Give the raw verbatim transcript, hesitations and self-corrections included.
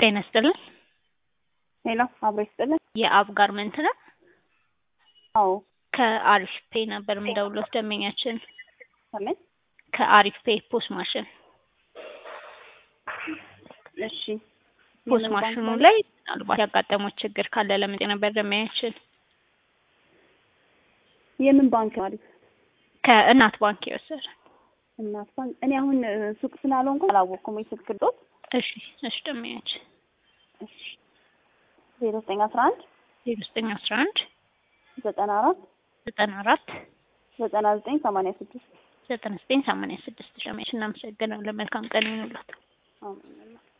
ጤና ይስጥልኝ። ሄሎ አብሮ ይስጥልኝ። የአብ ጋርመንት ነው? አዎ ከአሪፍ ፔ ነበር የምደውለው ደንበኛችን። አለኝ። ከአሪፍ ፔ ፖስ ማሽን እሺ ፖስ ማሽኑ ላይ ምናልባት ያጋጠመው ችግር ካለ ለምን ነበር ደንበኛችን? የምን ባንክ አሪፍ? ከእናት ባንክ ይወሰድ። እናት ባንክ እኔ አሁን ሱቅ ስላልሆንኩ አላወቅኩም። ስልክ ቁጥር እሺ እሺ ደንበኛችን እሺ ዜሮ ዘጠኝ አስራ አንድ ዜሮ ዘጠኝ አስራ አንድ ዘጠና አራት ዘጠና አራት ዘጠና ዘጠኝ ሰማንያ ስድስት ዘጠና ዘጠኝ ሰማንያ ስድስት ደንበኛችን እናመሰግናለን። መልካም ቀን ይሁንልዎት። አሜን።